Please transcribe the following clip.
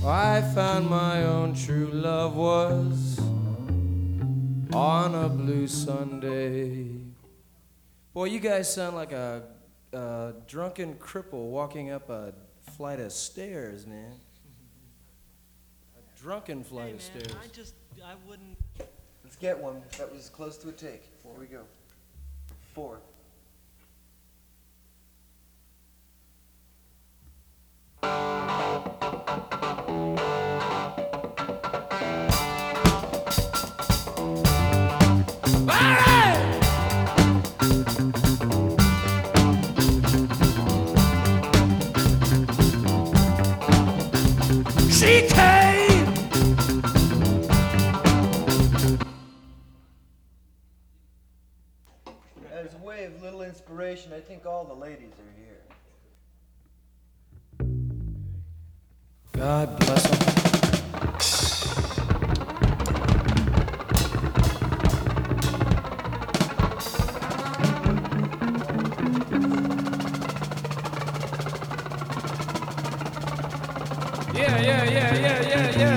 I found my own true love was on a blue Sunday. Boy, you guys sound like a drunken cripple walking up a flight of stairs, man. A drunken flight of stairs. I wouldn't. Let's get one. That was close to a take. Here we go. 4. She came. As a way of little inspiration, I think all the ladies are here. God bless them. Yeah.